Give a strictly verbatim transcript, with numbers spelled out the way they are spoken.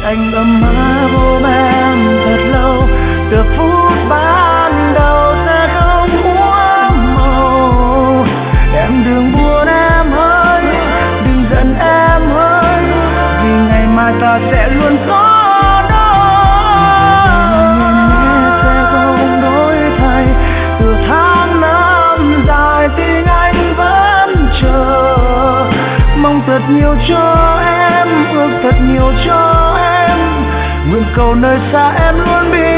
anh ấm áp ôm em thật lâu, từ phút ban đầu sẽ không uổng màu. Em đừng buồn em ơi, đừng giận em ơi, vì ngày mai ta sẽ luôn có nhau. Sẽ không đổi thay, từ tháng năm dài tình anh vẫn chờ, mong thật nhiều cho em, ước thật nhiều cho em, nguyện cầu nơi xa em luôn biết